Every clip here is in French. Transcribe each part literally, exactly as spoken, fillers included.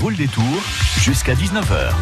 vaut le détour jusqu'à dix-neuf heures.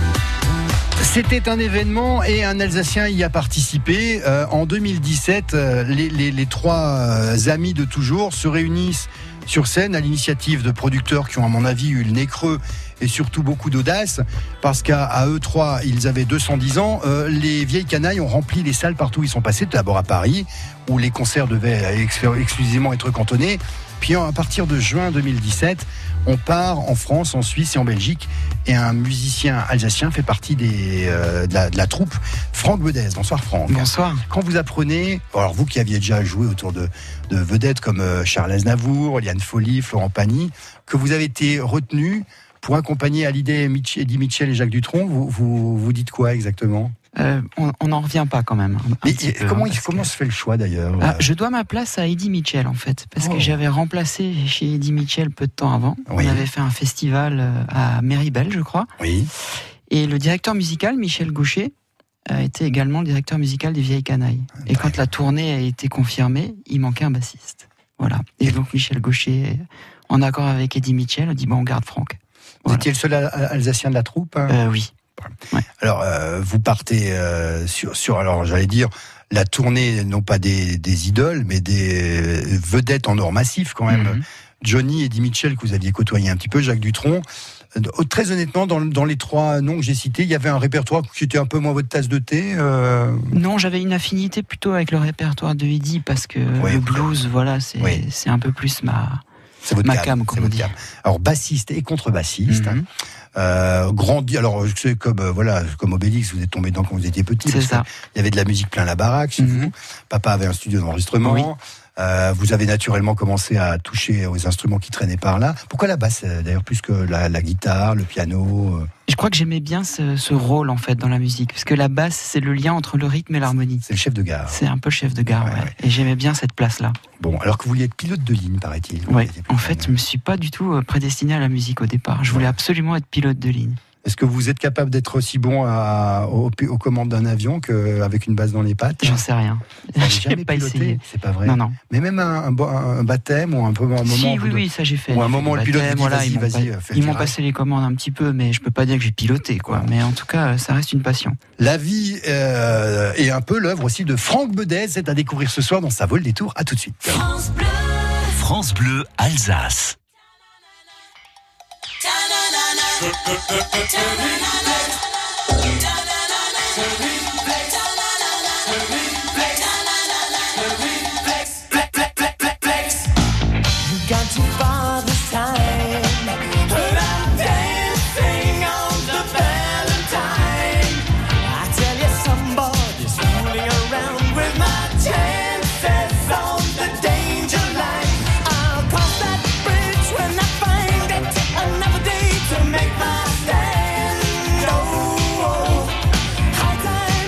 C'était un événement et un Alsacien y a participé. Euh, en deux mille dix-sept, euh, les, les, les trois euh, amis de toujours se réunissent sur scène à l'initiative de producteurs qui ont, à mon avis, eu le nez creux et surtout beaucoup d'audace, parce qu'à à eux trois, ils avaient deux cent dix ans. Euh, les vieilles canailles ont rempli les salles partout où ils sont passés, d'abord à Paris, où les concerts devaient ex- exclusivement être cantonnés. Puis à partir de juin deux mille dix-sept, on part en France, en Suisse et en Belgique. Et un musicien alsacien fait partie des, euh, de, la, de la troupe, Franck Bedez. Bonsoir Franck. Bonsoir. Quand vous apprenez, alors vous qui aviez déjà joué autour de, de vedettes comme euh, Charles Aznavour, Liane Folly, Florent Pagny, que vous avez été retenu pour accompagner Hallyday, Mitch, Eddie Mitchell et Jacques Dutronc, vous, vous, vous dites quoi exactement ? Euh, on n'en revient pas quand même. Un Mais petit peu, comment, hein, il, comment que... se fait le choix d'ailleurs ? ah, Je dois ma place à Eddie Mitchell en fait, parce oh. que j'avais remplacé chez Eddie Mitchell peu de temps avant. Oui. On avait fait un festival à Méribel, je crois. Oui. Et le directeur musical, Michel Gaucher, a été également le directeur musical des Vieilles Canailles. Et ouais. quand la tournée a été confirmée, il manquait un bassiste. Voilà. Et, Et donc Michel Gaucher, en accord avec Eddie Mitchell, a dit bon, on garde Franck. Vous voilà. étiez le seul Alsacien de la troupe hein euh, Oui. Ouais. Alors, euh, vous partez euh, sur, sur, alors j'allais dire, la tournée, non pas des, des idoles, mais des vedettes en or massif quand même. Mm-hmm. Johnny, Eddie Mitchell, que vous aviez côtoyé un petit peu, Jacques Dutronc. Euh, très honnêtement, dans, dans les trois noms que j'ai cités, il y avait un répertoire qui était un peu moins votre tasse de thé euh... Non, j'avais une affinité plutôt avec le répertoire de Eddie, parce que ouais, le blues, voilà, c'est, ouais. c'est un peu plus ma... C'est votre ma cam, cam, comme on dit. Cam. Alors bassiste et contrebassiste. Mm-hmm. Euh, grandi. Alors c'est comme euh, voilà, comme Obélix, vous êtes tombé dedans quand vous étiez petit. C'est ça. Il y avait de la musique plein la baraque chez mm-hmm. vous. Papa avait un studio d'enregistrement. Oui. Euh, vous avez naturellement commencé à toucher aux instruments qui traînaient par là. Pourquoi la basse d'ailleurs plus que la, la guitare, le piano euh... Je crois que j'aimais bien ce, ce rôle en fait dans la musique, parce que la basse c'est le lien entre le rythme et l'harmonie. C'est le chef de gare. C'est un peu le chef de gare, ouais, ouais. ouais. Et j'aimais bien cette place-là. Bon, alors que vous vouliez être pilote de ligne, paraît-il. Oui. En fait, je me suis pas du tout prédestiné à la musique au départ. Je voulais ouais. absolument être pilote de ligne. Est-ce que vous êtes capable d'être aussi bon à, aux, aux commandes d'un avion qu'avec une basse dans les pattes ? J'en sais rien. Je n'ai pas piloté, essayé. C'est pas vrai. Non, non. Mais même un, un, un baptême ou un, un moment. Si, oui, de, oui, ça j'ai fait. Ou un moment, le pilote dit voilà, vas-y, ils m'ont, vas-y, pas, fais ils m'ont passé les commandes un petit peu, mais je peux pas dire que j'ai piloté, quoi. Ouais. Mais en tout cas, ça reste une passion. La vie euh, est un peu l'œuvre aussi de Franck Bedez. C'est à découvrir ce soir dans Ça vaut le détour. À tout de suite. France Bleu, France Bleu Alsace. Make my stand, oh, oh. High time.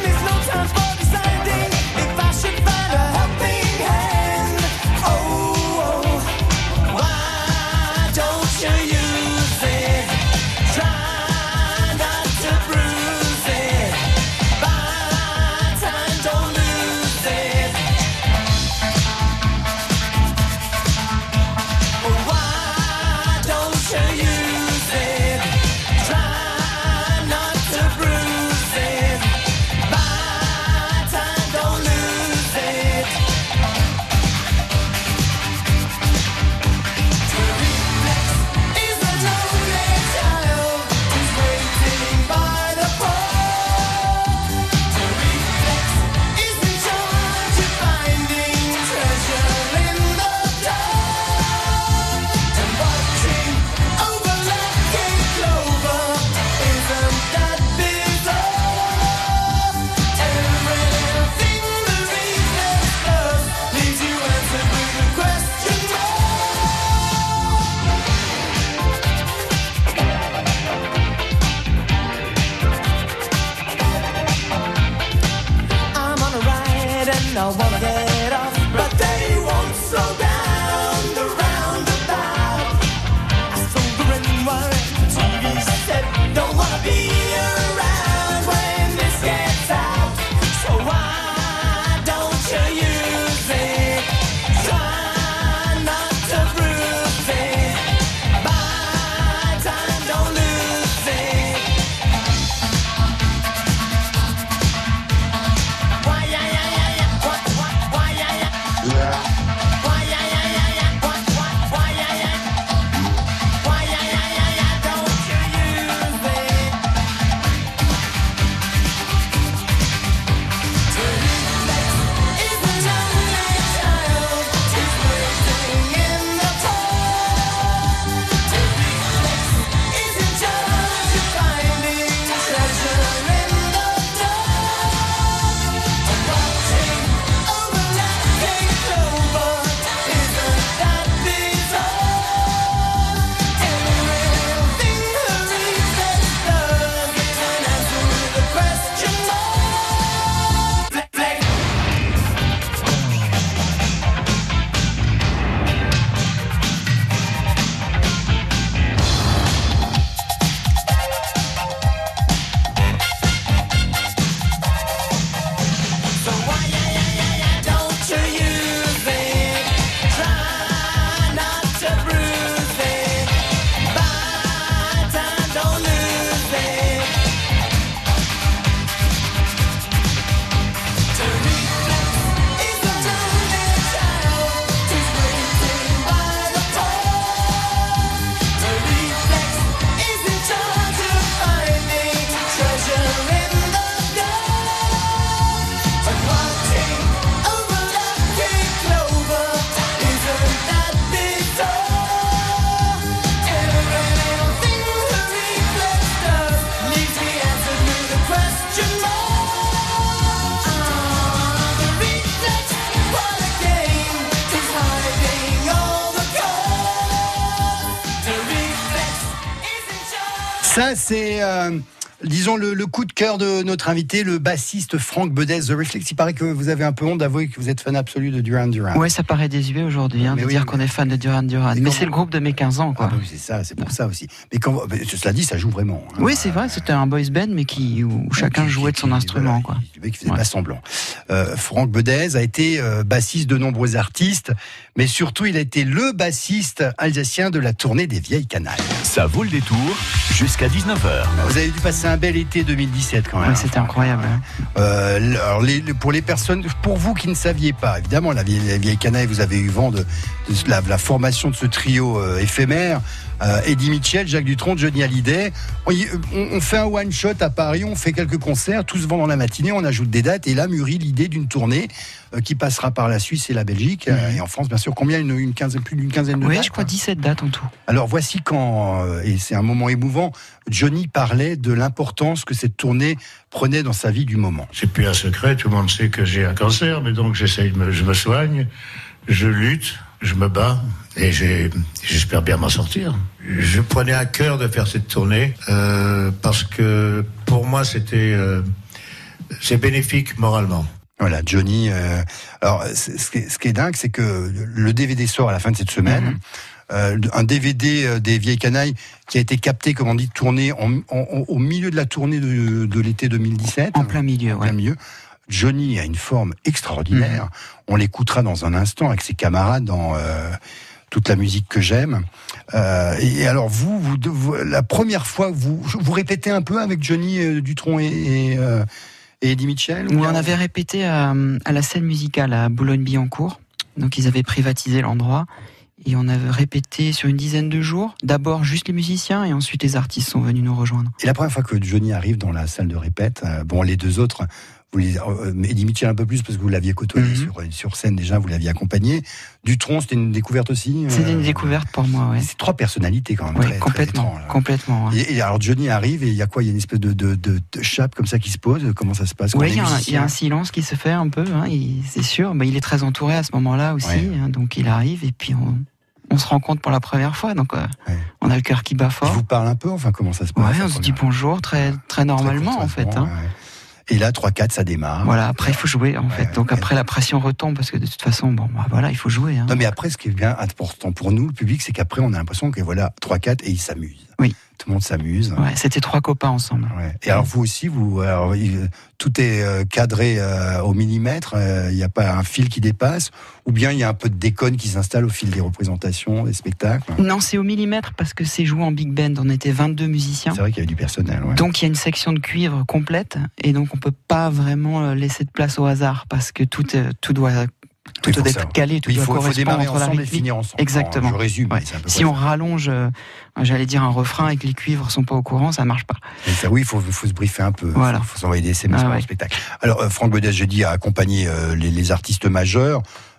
Ça, c'est, euh, disons, le, le coup de cœur de notre invité, le bassiste Franck Bedez, The Reflex. Il paraît que vous avez un peu honte d'avouer que vous êtes fan absolu de Duran Duran. Ouais, ça paraît désuet aujourd'hui, hein, de oui, dire mais... qu'on est fan de Duran Duran. Mais, mais c'est vous... le groupe de mes quinze ans, quoi. Ah, oui, c'est ça, c'est pour ça aussi. Mais quand, mais cela dit, ça joue vraiment. Hein. Oui, c'est vrai, c'était un boys band, mais qui, où chacun qui, jouait de son qui, instrument, voilà, quoi. Le mec qui faisait ouais. pas semblant. Euh, Franck Bedez a été euh, bassiste de nombreux artistes, mais surtout, il a été le bassiste alsacien de la tournée des Vieilles Canailles. Ça vaut le détour jusqu'à dix-neuf heures. Vous avez dû passer un bel été deux mille dix-sept quand même. Ouais, c'était incroyable. Hein. Euh, alors les, pour les personnes, pour vous qui ne saviez pas, évidemment, la Vieille, la vieille Canaille, vous avez eu vent de, de la, la formation de ce trio euh, éphémère. Euh, Eddie Mitchell, Jacques Dutronc, Johnny Hallyday. On, on, on fait un one shot à Paris, on fait quelques concerts, tout se vend dans la matinée, on ajoute des dates et là mûrit l'idée d'une tournée euh, qui passera par la Suisse et la Belgique euh, mmh. et en France bien sûr. Combien une, une quinzaine, plus d'une quinzaine de oui, dates. Oui, je crois dix-sept dates en tout. Alors voici quand euh, et c'est un moment émouvant. Johnny parlait de l'importance que cette tournée prenait dans sa vie du moment. C'est plus un secret, tout le monde sait que j'ai un cancer, mais donc j'essaye, de me, je me soigne, je lutte. Je me bats et j'ai, j'espère bien m'en sortir. Je prenais à cœur de faire cette tournée euh, parce que pour moi c'était euh, c'est bénéfique moralement. Voilà, Johnny. Euh, alors, ce qui est, ce qui est dingue, c'est que le D V D sort à la fin de cette semaine. Mmh. Euh, un D V D des Vieilles Canailles qui a été capté, comme on dit, tourné en, en, en, au milieu de la tournée de, de l'été deux mille dix-sept. En plein milieu, en plein ouais. milieu. Johnny a une forme extraordinaire. Mmh. On l'écoutera dans un instant avec ses camarades dans euh, toute la musique que j'aime. Euh, et alors vous, vous, vous, la première fois, vous, vous répétez un peu avec Johnny euh, Dutronc et, et, euh, et Eddie Mitchell. Oui, on avait répété à, à la scène musicale à Boulogne-Billancourt. Donc ils avaient privatisé l'endroit. Et on avait répété sur une dizaine de jours. D'abord juste les musiciens et ensuite les artistes sont venus nous rejoindre. Et la première fois que Johnny arrive dans la salle de répète, euh, bon les deux autres, vous les, euh, Eddie Mitchell un peu plus parce que vous l'aviez côtoyé mm-hmm. sur, sur scène déjà, vous l'aviez accompagné. Dutronc, c'était une découverte aussi. C'était euh, une découverte pour moi, ouais. C'est trois personnalités quand même. Oui, très, complètement, très étranges, complètement. Ouais. Et, et alors Johnny arrive et il y a quoi? Il y a une espèce de, de, de, de chape comme ça qui se pose. Comment ça se passe? Oui, il y, y a un silence qui se fait un peu. Hein, il, c'est sûr. Mais il est très entouré à ce moment-là aussi. Ouais. Hein, donc il arrive et puis on. On se rencontre pour la première fois, donc euh, ouais. on a le cœur qui bat fort. Je vous parle un peu, enfin comment ça se passe? Ouais, on se dit bonjour très très normalement très en fait. Hein. Ouais. Et là, trois quatre, ça démarre. Voilà, après, il faut jouer, en ouais, fait. Donc, ouais. après, la pression retombe, parce que de toute façon, bon, bah, voilà, il faut jouer. Hein. Non, mais après, ce qui est bien important pour nous, le public, c'est qu'après, on a l'impression que voilà, trois quatre et ils s'amusent. Oui. Tout le monde s'amuse. Ouais, c'était trois copains ensemble. Ouais. Et alors, vous aussi, vous, alors, tout est euh, cadré euh, au millimètre, il euh, n'y a pas un fil qui dépasse, ou bien il y a un peu de déconne qui s'installe au fil des représentations, des spectacles? Non, c'est au millimètre, parce que c'est joué en big band. On était vingt-deux musiciens. C'est vrai qu'il y avait du personnel, ouais. Donc, il y a une section de cuivre complète, et donc, on peut pas vraiment laisser de place au hasard, parce que tout, tout doit... Tout doit être calé, tout il doit faut, correspondre faut démarrer entre la ensemble rythmique. Et finir ensemble. Exactement. Non, je résume. Ouais. C'est un peu si on rallonge, euh, j'allais dire un refrain et que les cuivres sont pas au courant, ça marche pas. Et ça, oui, il faut, faut se briefer un peu. Il voilà. faut, faut s'envoyer des S M S ah, pour ouais. le spectacle. Alors, euh, Franck Bedez, j'ai dit, a accompagné euh, les, les artistes majeurs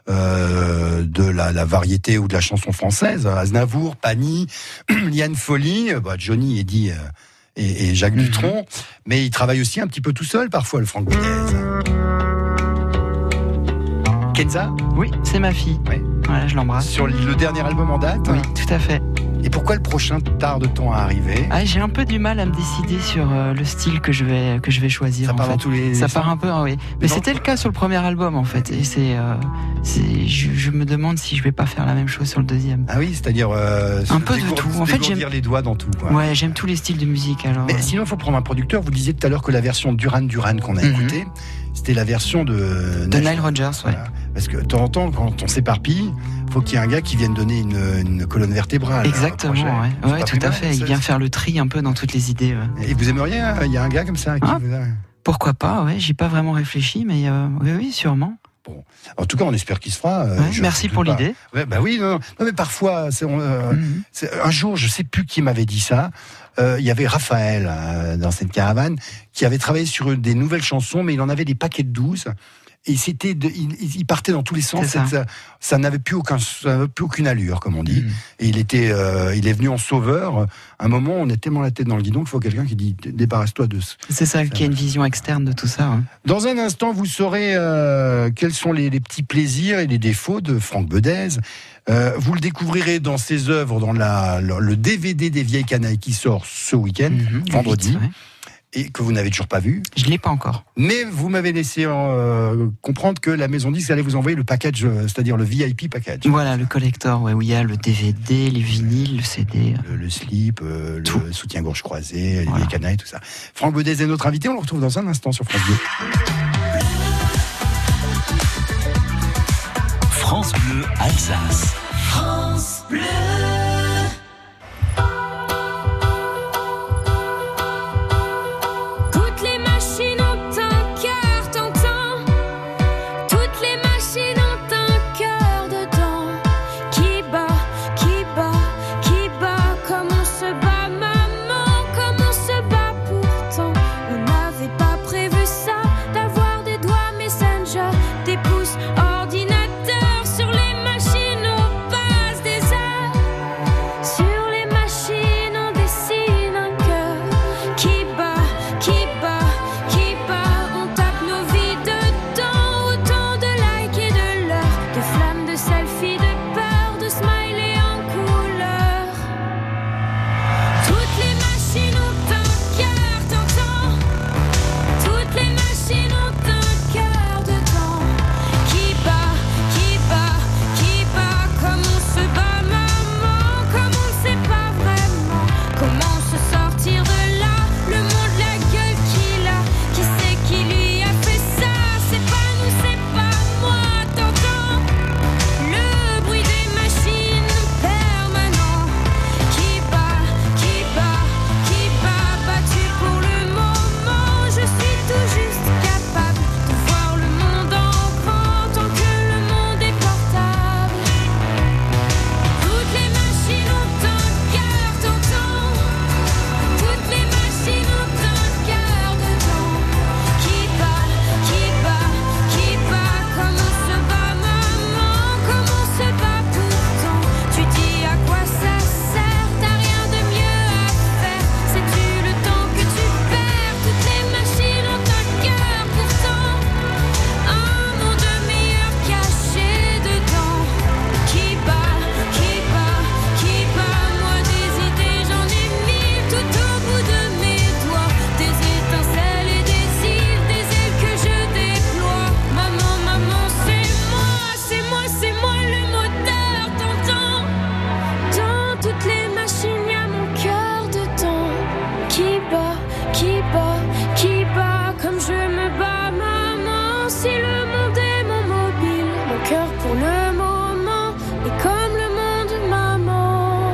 euh, de la, la variété ou de la chanson française. Aznavour, Pani, Liane Folly, bah, Johnny, Eddie euh, et, et Jacques mm-hmm. Dutronc. Mais il travaille aussi un petit peu tout seul, parfois, le Franck Bedez. Kenza? Oui, c'est ma fille. Oui. Voilà, je l'embrasse. Sur le dernier album en date? Oui, tout à fait. Et pourquoi le prochain tarde-t-on à arriver? Ah, j'ai un peu du mal à me décider sur euh, le style que je vais que je vais choisir. Ça en part fait. dans tous les. Ça part un peu, hein, oui. Mais non. C'était le cas sur le premier album en fait. Et c'est, euh, c'est, je, je me demande si je vais pas faire la même chose sur le deuxième. Ah oui, c'est-à-dire euh, un peu de tout. En fait, j'aime les doigts dans tout. Quoi. Ouais, j'aime tous les styles de musique. Alors. Mais sinon, il faut prendre un producteur. Vous disiez tout à l'heure que la version Duran Duran qu'on a mm-hmm. écoutée, c'était la version de. De Nile Rodgers, ouais. Voilà. Parce que de temps en temps, quand on s'éparpille, faut qu'il y ait un gars qui vienne donner une, une colonne vertébrale. Exactement, ouais, ouais tout à fait. Mal, il vient faire le tri un peu dans toutes les idées. Ouais. Et vous aimeriez, il y a un gars comme ça qui ah, vous a... Pourquoi pas, ouais, j'ai pas vraiment réfléchi, mais euh, oui, oui, sûrement. Bon. En tout cas, on espère qu'il se fera. Euh, ouais, merci pour pas. l'idée. Ouais, bah oui, non, non mais parfois, c'est, euh, mm-hmm. c'est, un jour, je sais plus qui m'avait dit ça. Euh, il y avait Raphaël euh, dans cette caravane qui avait travaillé sur des nouvelles chansons, mais il en avait des paquets de douze. Et c'était, de, il, il partait dans tous les sens. Ça. Ça, ça n'avait plus aucun, ça n'avait plus aucune allure, comme on dit. Mmh. Et il était, euh, il est venu en sauveur. À un moment, on est tellement la tête dans le guidon qu'il faut quelqu'un qui dit débarrasse-toi de. C'est ça, qui a une vision externe de tout ça. Hein. Dans un instant, vous saurez euh, quels sont les, les petits plaisirs et les défauts de Franck Bedez. Euh, vous le découvrirez dans ses œuvres, dans la, le, le D V D des Vieilles Canailles qui sort ce week-end, Mmh, vendredi. huit, ouais. Et que vous n'avez toujours pas vu. Je ne l'ai pas encore. Mais vous m'avez laissé euh, comprendre que la maison disque allait vous envoyer le package, euh, c'est-à-dire le V I P package. Voilà, le collector, ouais, où il y a le D V D, les vinyles, le C D. Le, le slip, euh, Tout. le soutien-gorge croisé, les Voilà. vieilles canailles, tout ça. Franck Bedez est notre invité, on le retrouve dans un instant sur France Bleu. France Bleu Alsace. France Bleu. Toutes les machines ont un cœur tentant. Toutes les machines ont un cœur dedans. Qui bat, qui bat, qui bat. Comme on se bat, maman, comme on se bat pourtant. On n'avait pas prévu ça, d'avoir des doigts Messenger, des pouces ordinateurs. Sur les machines on passe des heures. Sur les machines on dessine un cœur. Qui bat, qui bat, qui bat. On tape nos vies dedans. Autant de likes et de l'heure, de flammes, de selfies, de peur, de smileys en couleur. Toutes les machines ont un cœur tentant. Toutes les machines ont un cœur dedans. Qui bat, qui bat, qui bat. Comme on se bat, maman, comme on ne sait pas vraiment comment se sortir de là. Le monde, la gueule qu'il a, qui c'est qui lui a fait ça? C'est pas nous, c'est pas moi. T'entends le bruit des machines permanent. Qui bat, qui bat, qui bat. Battu pour le moment, je suis tout juste capable de voir le monde en grand tant que le monde est portable. Toutes les machines ont un cœur tentant. Toutes les machines ont un cœur dedans. Qui bat, qui bat, qui bat. Comme on se bat, maman, comme on se bat pourtant. Tu dis à quoi ça sert? T'as rien de mieux à faire. Sais-tu le temps que tu perds? Toutes les machines ont un cœur pourtant. Un monde meilleur caché dedans. Qui bat, qui bat, qui bat. Moi des idées j'en ai mille tout au bout de mes doigts. Des étincelles et des îles, des ailes que je déploie. Maman, maman, c'est moi, c'est moi, c'est moi le moteur. T'entends? Dans toutes les machines y'a mon cœur dedans. Qui bat, qui bat, qui bat. Comme je me bats, maman. Si le monde est mon mobile, mon cœur pour le moment est comme le monde, maman.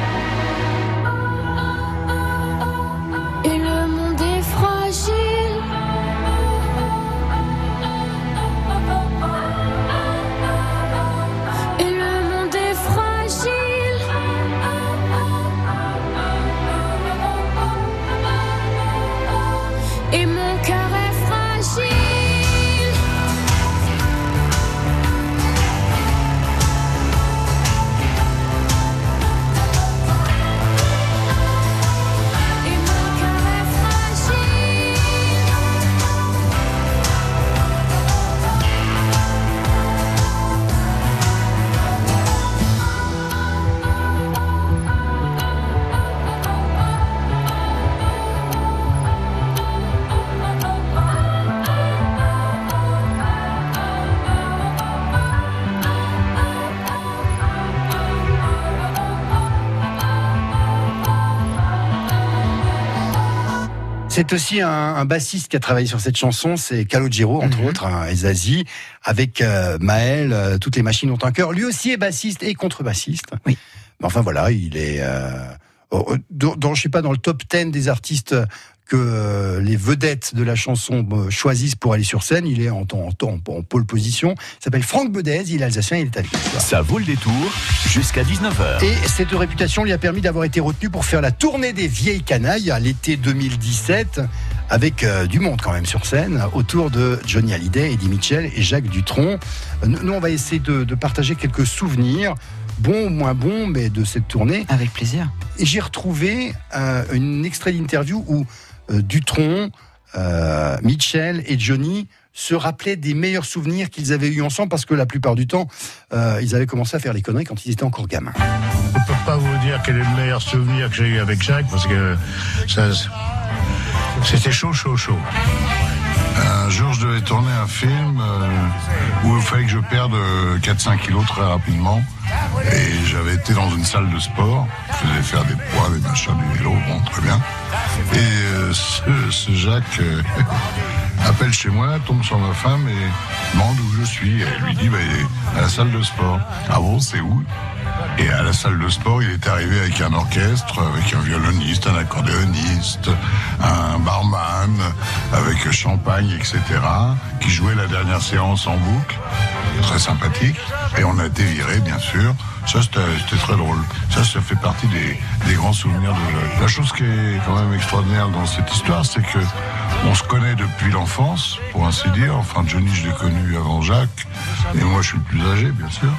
Et le monde est fragile. Et le monde est fragile. Et mon cœur est fragile. Et mon cœur est fragile. C'est aussi un, un bassiste qui a travaillé sur cette chanson, c'est Calogero, entre Mhm. autres, hein, et Zazie, avec euh, Maël, euh, Toutes les machines ont un cœur. Lui aussi est bassiste et contrebassiste. Oui. Mais enfin voilà, il est, euh, oh, dans, dans, je sais pas, dans le top dix des artistes que euh, les vedettes de la chanson euh, choisissent pour aller sur scène. Il est en, en, en, en pole position. Il s'appelle Franck Bedez, il est alsacien, il est avec nous. Ça vaut le détour jusqu'à dix-neuf heures. Et cette réputation lui a permis d'avoir été retenu pour faire la tournée des Vieilles Canailles à l'été deux mille dix-sept, avec euh, du monde quand même sur scène, autour de Johnny Hallyday, Eddie Mitchell et Jacques Dutronc. Euh, Nous, on va essayer de, de partager quelques souvenirs, bons ou moins bons, mais de cette tournée. Avec plaisir. Et j'ai retrouvé euh, un extrait d'interview où euh, Dutronc, euh, Mitchell et Johnny se rappelaient des meilleurs souvenirs qu'ils avaient eus ensemble, parce que la plupart du temps, euh, ils avaient commencé à faire les conneries quand ils étaient encore gamins. Je ne peux pas vous dire quel est le meilleur souvenir que j'ai eu avec Jacques, parce que ça, c'était chaud, chaud, chaud. Un jour, je devais tourner un film euh, où il fallait que je perde quatre à cinq kilos très rapidement. Et j'avais été dans une salle de sport. Je faisais faire des poids, des machins, du vélo, bon, très bien. Et euh, ce, ce Jacques euh, appelle chez moi, tombe sur ma femme et demande où je suis. Et elle lui dit, bah, il est à la salle de sport. Ah bon, c'est où ? Et à la salle de sport, il est arrivé avec un orchestre, avec un violoniste, un accordéoniste, un barman, avec champagne, et cetera, qui jouait la dernière séance en boucle. Très sympathique. Et on a été virés, bien sûr. Ça, c'était, c'était très drôle. Ça, ça fait partie des, des grands souvenirs de Jacques. La chose qui est quand même extraordinaire dans cette histoire, c'est que on se connaît depuis l'enfance, pour ainsi dire. Enfin, Johnny, je l'ai connu avant Jacques. Et moi, je suis le plus âgé, bien sûr.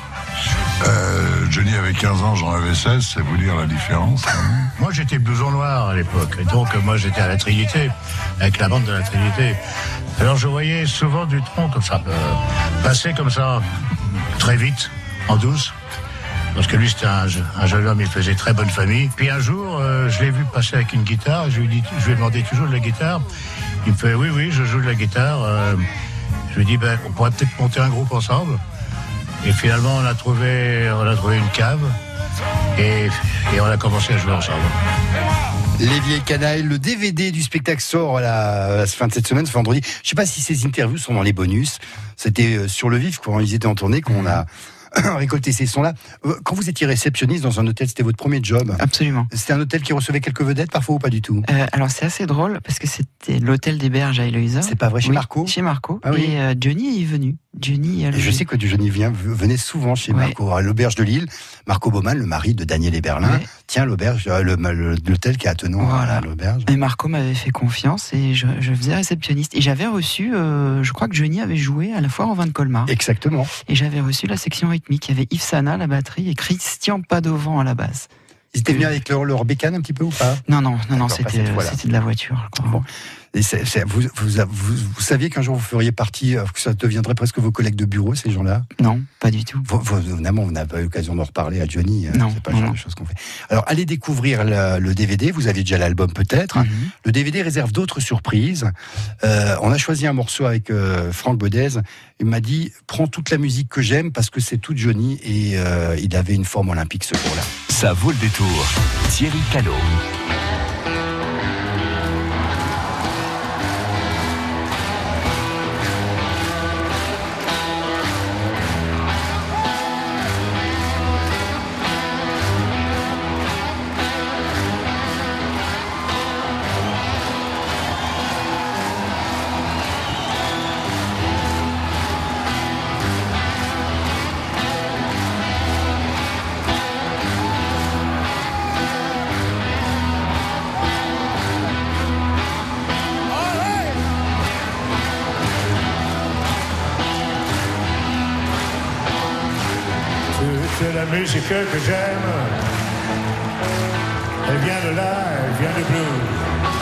Euh, Johnny avait quinze ans, j'en avais seize, c'est vous dire la différence. Hein. Moi, j'étais blouson noir à l'époque. Et donc, moi, j'étais à la Trinité, avec la bande de la Trinité. Alors, je voyais souvent du tronc comme ça, euh, passer comme ça, très vite, en douce. Parce que lui, c'était un, un jeune homme, il faisait très bonne famille. Puis un jour, euh, je l'ai vu passer avec une guitare. Je lui, ai dit, je lui ai demandé, tu joues de la guitare ? Il me fait, oui, oui, je joue de la guitare. Euh, je lui ai dit, ben, on pourrait peut-être monter un groupe ensemble. Et finalement, on a trouvé, on a trouvé une cave et, et on a commencé à jouer ensemble. Les Vieilles Canailles, le D V D du spectacle sort à la, à la fin de cette semaine, ce vendredi. Je ne sais pas si ces interviews sont dans les bonus. C'était sur le vif quand ils étaient en tournée qu'on a récolté ces sons-là. Quand vous étiez réceptionniste dans un hôtel, c'était votre premier job ? Absolument. C'était un hôtel qui recevait quelques vedettes parfois ou pas du tout ? Euh, alors c'est assez drôle parce que c'était l'hôtel des Berges à Heloïsa. C'est pas vrai, chez oui, Marco ? Chez Marco. Ah oui. Et euh, Johnny est venu. Johnny Et je sais que Johnny vient, venait souvent chez ouais. Marco, à l'auberge de Lille. Marco Baumann, le mari de Daniel Héberlin, ouais. tient l'auberge, le, le, l'hôtel qui est attenant voilà. à l'auberge. Et Marco m'avait fait confiance et je, je faisais réceptionniste. Et j'avais reçu, euh, je crois que Johnny avait joué à la foire au vin de Colmar. Exactement. Et j'avais reçu la section rythmique. Il y avait Yves Sana à la batterie et Christian Padovan à la basse. Ils étaient venus avec leur, leur bécane un petit peu ou pas ? Non, non, non, non c'était, c'était de la voiture. Bon. Et c'est, c'est, vous, vous, vous, vous saviez qu'un jour vous feriez partie, que ça deviendrait presque vos collègues de bureau, ces gens-là ? Non, pas du tout. Vous, vous, évidemment, vous n'avez pas eu l'occasion d'en reparler à Johnny. Non, c'est pas non, le genre non. de choses qu'on fait. Alors, allez découvrir le, le D V D. Vous aviez déjà l'album peut-être. Mm-hmm. Le D V D réserve d'autres surprises. Euh, on a choisi un morceau avec euh, Franck Bodez. Il m'a dit, prends toute la musique que j'aime parce que c'est tout Johnny et euh, il avait une forme olympique ce jour-là. Ça vaut le détour. Thierry Callot. C'est la musique que j'aime. Elle vient de là, elle vient du blues.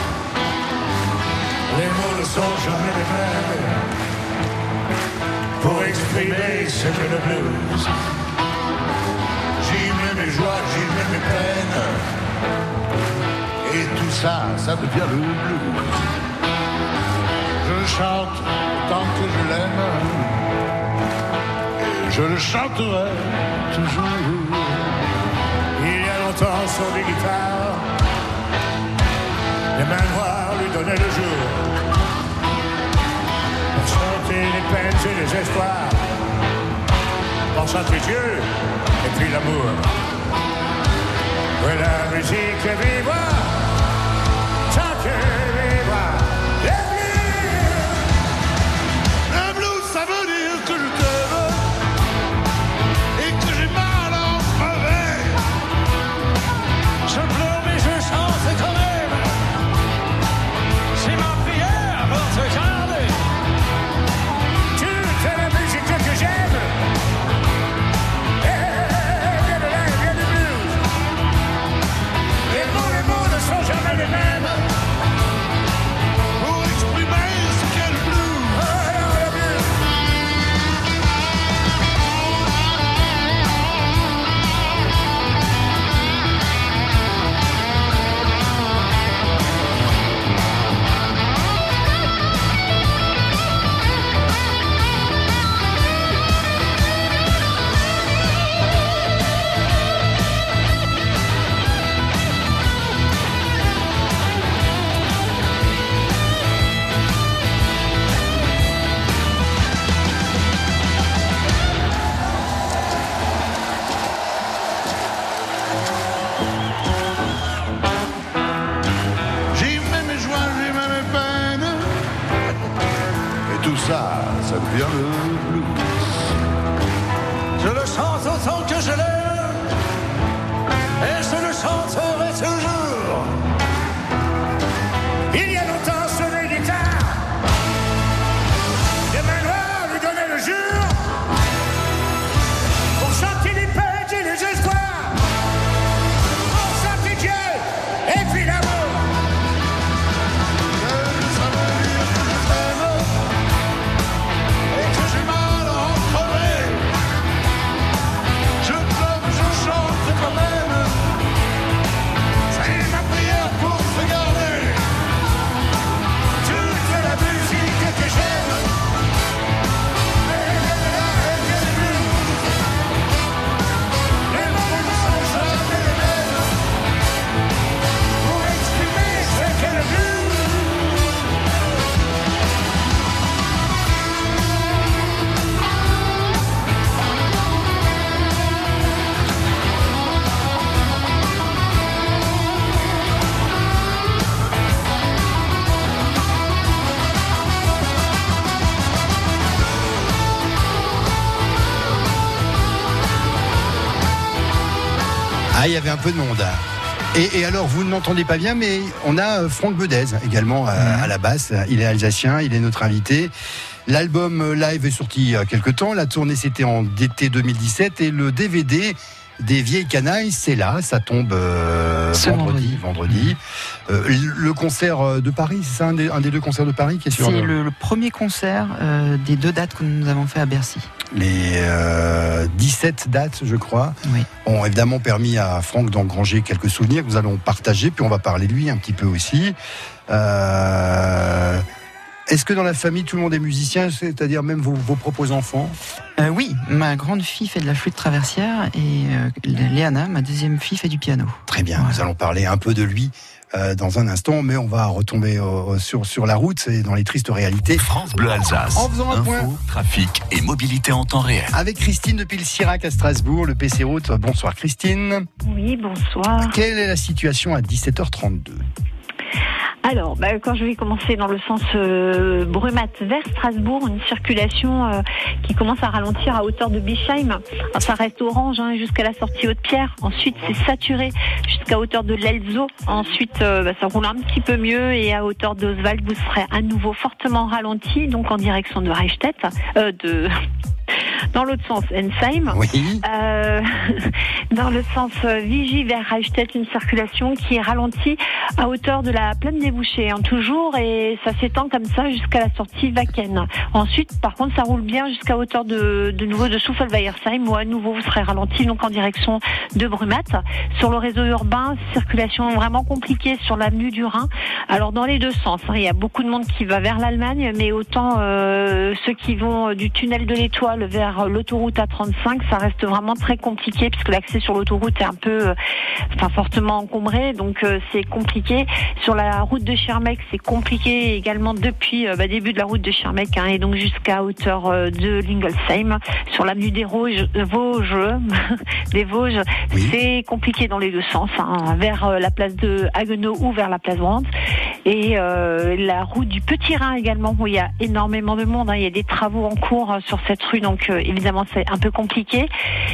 Les mots ne sont jamais les mêmes pour exprimer ce qu'est le blues. J'y mets mes joies, j'y mets mes peines. Et tout ça, ça devient le blues. Je chante tant que je l'aime. Je le chanterai toujours. Il y a longtemps sur des guitares, les mains noires lui donnaient le jour. Pour chanter les peines et les espoirs, pour chanter Dieu et puis l'amour. Ouais, la musique est vive, chantez vive. Le blues, ça veut dire que je t'aime. Je pleure mais je chante quand même. C'est ma prière pour te garder. Tu fais la musique que j'aime. Et viens de là, viens du blues. Les mots, les mots ne sont ça, ça devient le blues. Je le chante autant que je l'aime, et je le chanterai toujours. Il y a longtemps sur les guitares, des mains noires lui donnaient le jour, pour chanter les peines et les espoirs, pour chanter Dieu et puis l'amour. Je savais dire que je t'aime et que j'ai mal à en crever. Je pleure, je chante quand même. C'est ma prière pour te garder. Toute la musique que j'aime. Elle est là, elle est venue. Les mots ne sont jamais les mêmes pour exprimer ce qu'elle a vu. Ah, il y avait un peu de monde. Et, et alors, vous ne m'entendez pas bien, mais on a euh, Franck Bedez également euh, à la basse. Il est alsacien, il est notre invité. L'album euh, live est sorti il y a quelques temps. La tournée, c'était en été deux mille dix-sept. Et le D V D des Vieilles Canailles, c'est là. Ça tombe euh, Ce vendredi. vendredi. Euh, le concert de Paris, c'est ça un des, un des deux concerts de Paris qui est sur C'est le, le premier concert euh, des deux dates que nous avons fait à Bercy. les euh, dix-sept dates, je crois, Oui. ont évidemment permis à Franck d'engranger quelques souvenirs que nous allons partager, puis on va parler de lui un petit peu aussi. Euh, est-ce que dans la famille, tout le monde est musicien, c'est-à-dire même vos, vos propres enfants ? Euh, oui, ma grande fille fait de la flûte traversière et euh, Léana, ma deuxième fille, fait du piano. Très bien, Voilà. nous allons parler un peu de lui euh, dans un instant, mais on va retomber euh, sur, sur la route et dans les tristes réalités. France Bleu Alsace. En faisant un Info, point. trafic et mobilité en temps réel. Avec Christine depuis le Sirac à Strasbourg, le P C Route. Bonsoir Christine. Oui, bonsoir. Quelle est la situation à dix-sept heures trente-deux ? Alors, bah, quand je vais commencer dans le sens euh, Brumat vers Strasbourg, une circulation euh, qui commence à ralentir à hauteur de Bischheim. Alors, ça reste orange hein, jusqu'à la sortie Haute-Pierre. Ensuite, c'est saturé jusqu'à hauteur de l'Elzo. Ensuite, euh, bah, ça roule un petit peu mieux et à hauteur d'Oswald, vous serez à nouveau fortement ralenti, donc en direction de Reichstätt, euh, de... Dans l'autre sens, Ensheim. Oui. Euh, dans le sens euh, Vigy vers Reichstätt, une circulation qui est ralentie à hauteur de la plaine des Bouchers, hein, toujours, et ça s'étend comme ça jusqu'à la sortie Wacken. Ensuite, par contre, ça roule bien jusqu'à hauteur de, de nouveau de Souffelweiersheim, où à nouveau vous serez ralenti, donc en direction de Brumat. Sur le réseau urbain, circulation vraiment compliquée sur l'avenue du Rhin. Alors dans les deux sens, hein, il y a beaucoup de monde qui va vers l'Allemagne, mais autant euh, ceux qui vont du tunnel de l'Étoile vers l'autoroute A trente-cinq, ça reste vraiment très compliqué puisque l'accès sur l'autoroute est un peu, euh, enfin fortement encombré, donc euh, c'est compliqué. Sur la route de Schirmeck, c'est compliqué également depuis euh, bah, début de la route de Schirmeck hein, et donc jusqu'à hauteur euh, de Lingolsheim. Sur l'avenue des Vosges, Vosges des Vosges, Oui. c'est compliqué dans les deux sens, hein, vers euh, la place de Haguenau ou vers la place Brandt. Et euh, la route du Petit Rhin également, où il y a énormément de monde. Hein. Il y a des travaux en cours euh, sur cette rue, donc euh, évidemment c'est un peu compliqué.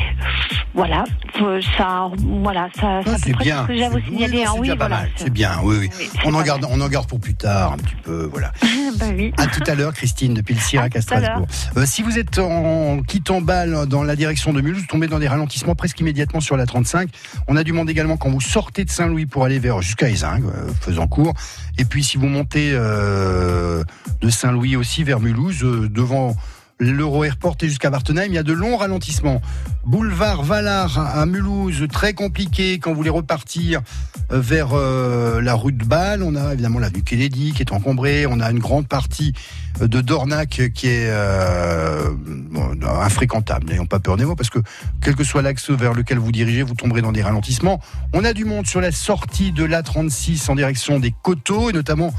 Voilà, euh, ça, voilà, ça, Ah, ça c'est peut près bien. ce que j'ai à vous C'est- signaler. oui, hein. c'est Oui, déjà pas voilà. mal. C'est bien, oui, oui. Oui, c'est On en pas garde, on en garde pour plus tard, un petit peu, voilà. bah oui. À tout à l'heure, Christine, depuis le Sirac À à tout à Strasbourg. Euh, si vous êtes en quittant Bâle dans la direction de Mulhouse, vous tombez dans des ralentissements presque immédiatement sur la trente-cinq. On a du monde également quand vous sortez de Saint-Louis pour aller vers jusqu'à Ézingue, euh, faisant court. Et puis si vous montez euh, de Saint-Louis aussi vers Mulhouse, euh, devant l'Euro Airport et jusqu'à Wartenheim, il y a de longs ralentissements. Boulevard Vallard à Mulhouse, très compliqué quand vous voulez repartir vers euh, la rue de Bâle. On a évidemment l'avenue Kennedy qui est encombrée. On a une grande partie de Dornac qui est euh, bon, infréquentable. N'ayons pas peur des mots parce que quel que soit l'axe vers lequel vous dirigez, vous tomberez dans des ralentissements. On a du monde sur la sortie de l'A trente-six en direction des Coteaux et notamment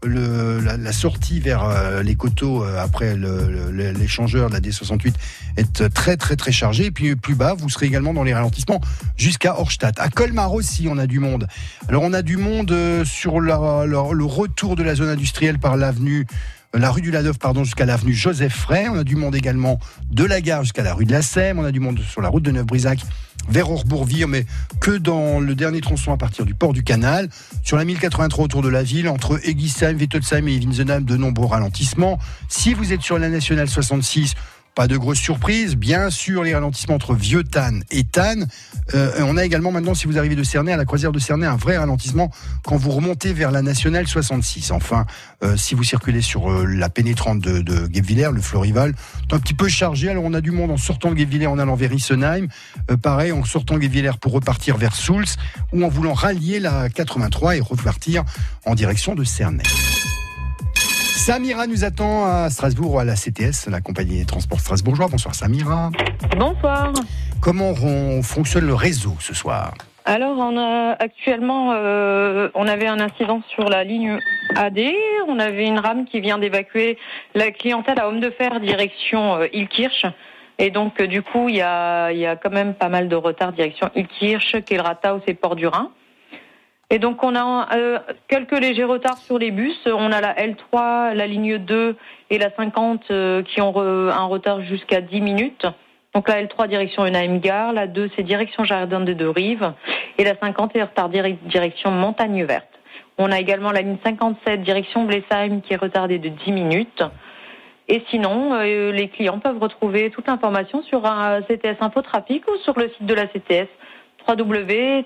le, la, la sortie vers euh, les coteaux euh, après le, le, l'échangeur de la D soixante-huit est très très très chargée. Et puis plus bas, vous serez également dans les ralentissements jusqu'à Horstadt. À Colmar aussi, on a du monde. Alors on a du monde euh, sur la, la, le retour de la zone industrielle par l'avenue la rue du Ladov, pardon, jusqu'à l'avenue Joseph Frey. On a du monde également de la gare jusqu'à la rue de la Sème. On a du monde sur la route de Neuf-Brisac vers Orbourvire, mais que dans le dernier tronçon à partir du port du Canal. Sur la mille quatre-vingt-trois autour de la ville, entre Egisheim, Wittelsheim et Winsenheim, de nombreux ralentissements. Si vous êtes sur la nationale soixante-six, pas de grosses surprises. Bien sûr, les ralentissements entre Vieux-Tannes et Tannes. Euh, on a également maintenant, si vous arrivez de Cernay, à la croisière de Cernay, un vrai ralentissement quand vous remontez vers la nationale soixante-six. Enfin, euh, si vous circulez sur euh, la pénétrante de, de Guebwiller, le Florival, c'est un petit peu chargé. Alors, on a du monde en sortant de Guebwiller en allant vers Isenheim. Euh, pareil, en sortant de Guebwiller pour repartir vers Soultz, ou en voulant rallier la quatre-vingt-trois et repartir en direction de Cernay. Samira nous attend à Strasbourg, à la C T S, la compagnie des transports strasbourgeois. Bonsoir Samira. Bonsoir. Comment on fonctionne le réseau ce soir ? Alors, on a actuellement, euh, on avait un incident sur la ligne A D. On avait une rame qui vient d'évacuer la clientèle à Homme de Fer direction euh, Ilkirch. Et donc, euh, du coup, il y a, y a quand même pas mal de retard direction Ilkirch, Kelrathaus et Port du Rhin. Et donc, on a euh, quelques légers retards sur les bus. On a la L trois, la ligne deux et la cinquante euh, qui ont re, un retard jusqu'à dix minutes. Donc, la L trois direction Unheim-Gare, la deux c'est direction Jardin des Deux-Rives et la cinquante est retard direction Montagne Verte. On a également la ligne cinquante-sept direction Blesheim qui est retardée de dix minutes. Et sinon, euh, les clients peuvent retrouver toute l'information sur un C T S Infotrafic ou sur le site de la C T S w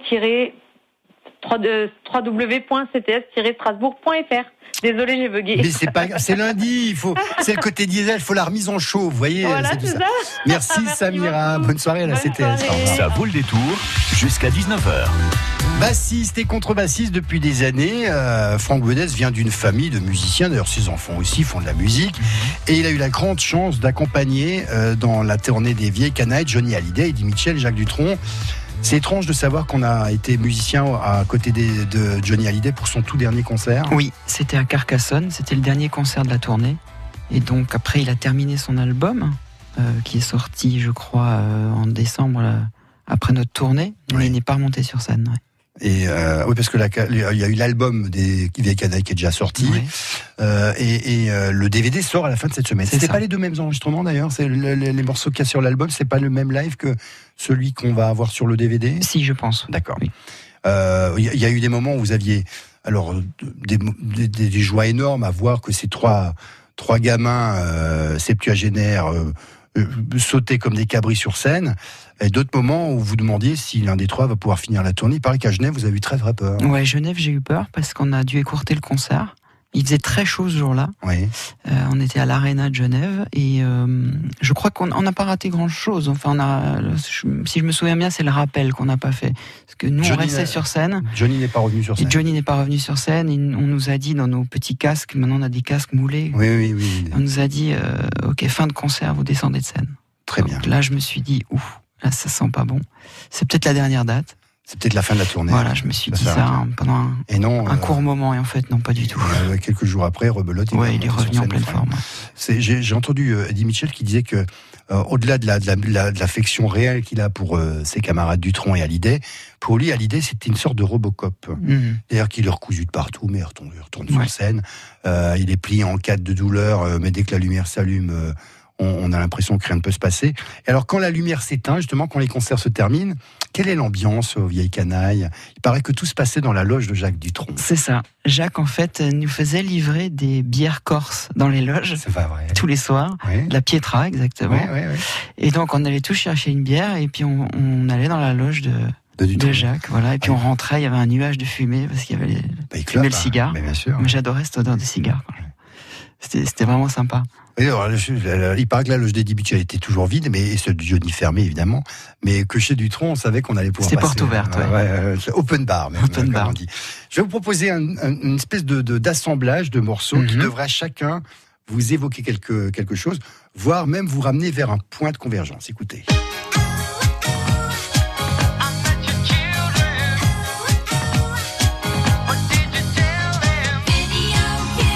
w w point c t s tiret strasbourg point f r. Désolée, j'ai bugué. Mais c'est pas, c'est lundi, il faut, c'est le côté diesel, il faut la remise en chaud, vous voyez. Voilà, c'est tout c'est ça. ça. Merci, Merci Samira, beaucoup. bonne soirée à la Bonne C T S. soirée. Au revoir. Ça vaut le détour jusqu'à dix-neuf heures. Bassiste et contrebassiste depuis des années, euh, Franck Bedès vient d'une famille de musiciens, d'ailleurs ses enfants aussi font de la musique, et il a eu la grande chance d'accompagner euh, dans la tournée des Vieilles Canailles Johnny Hallyday, Eddie Mitchell, Jacques Dutronc. C'est étrange de savoir qu'on a été musicien à côté des, de Johnny Hallyday pour son tout dernier concert. Oui, c'était à Carcassonne, c'était le dernier concert de la tournée. Et donc après, il a terminé son album, euh, qui est sorti, je crois, euh, en décembre, là, après notre tournée, mais Oui. il n'est pas remonté sur scène. Ouais. Et euh, oui, parce que la, il y a eu l'album des Vieilles Canailles qui est déjà sorti, Ouais. euh, et, et euh, le D V D sort à la fin de cette semaine. C'est C'était ça. pas les deux mêmes enregistrements d'ailleurs. C'est le, le, les morceaux qu'il y a sur l'album, c'est pas le même live que celui qu'on va avoir sur le D V D. Si, je pense. D'accord. Oui. Euh, Il y, y a eu des moments où vous aviez alors des, des, des, des joies énormes à voir que ces trois trois gamins euh, septuagénaires euh, euh, sautaient comme des cabris sur scène. Et d'autres moments où vous demandiez si l'un des trois va pouvoir finir la tournée. Il paraît qu'à Genève, vous avez eu très très peur. Ouais, Genève, j'ai eu peur parce qu'on a dû écourter le concert. Il faisait très chaud ce jour-là. Oui. Euh, on était à l'Arena de Genève et euh, je crois qu'on n'a pas raté grand-chose. Enfin, on a, si je me souviens bien, c'est le rappel qu'on n'a pas fait. Parce que nous, Johnny on restait n'a- sur scène. Johnny n'est pas revenu sur Et scène. Johnny n'est pas revenu sur scène. Et on nous a dit dans nos petits casques, maintenant on a des casques moulés. Oui, oui, oui. oui. On nous a dit, euh, ok, fin de concert, vous descendez de scène. Très bien. Donc là, je me suis dit, ouf, là, ça sent pas bon. C'est peut-être la dernière date. C'est peut-être la fin de la tournée. Voilà, je me suis Ça dit fait ça un- hein, pendant un, Et non. un euh, court moment. Et en fait, non, pas du tout. euh, quelques jours après, rebelote. Ouais, il est remonté sur revenu en scène, pleine enfin, forme. C'est, j'ai, j'ai entendu euh, Eddie Mitchell qui disait que, euh, au-delà de, la, de, la, de, la, de l'affection réelle qu'il a pour euh, ses camarades Dutronc et Hallyday, pour lui, Hallyday, c'était une sorte de Robocop. Mhm. D'ailleurs, qu'il est recousu de partout, mais il retourne, il retourne sur Ouais. scène. Euh, il est plié en cas de douleur, euh, mais dès que la lumière s'allume, euh, on, on a l'impression que rien ne peut se passer. Et alors, quand la lumière s'éteint, justement, quand les concerts se terminent, quelle est l'ambiance aux Vieilles Canailles ? Il paraît que tout se passait dans la loge de Jacques Dutronc. C'est ça. Jacques, en fait, nous faisait livrer des bières corses dans les loges C'est pas vrai. tous les soirs. Ouais. De la Pietra, exactement. Ouais, ouais, ouais. Et donc, on allait tous chercher une bière et puis on, on allait dans la loge de, De Dutronc. de Jacques. Voilà. Et puis Ouais. on rentrait, il y avait un nuage de fumée parce qu'il y avait les... Bah, il fumait le clope, cigare. hein. Mais bien sûr. Mais j'adorais cette odeur de cigare. quoi. C'était, c'était vraiment sympa. Et alors, le- il paraît que la loge d'Eddie Mitchell était toujours vide, mais et ce Johnny fermé évidemment. Mais que chez Dutronc, on savait qu'on allait pouvoir C'était passer. porte ouverte, ouais. ouais, c'est open bar, même. Open comme bar. on dit. Je vais vous proposer un- un- une espèce de, de- d'assemblage de morceaux qui Mhm. devra chacun vous évoquer quelque, quelque chose, voire même vous ramener vers un point de convergence. Écoutez. Video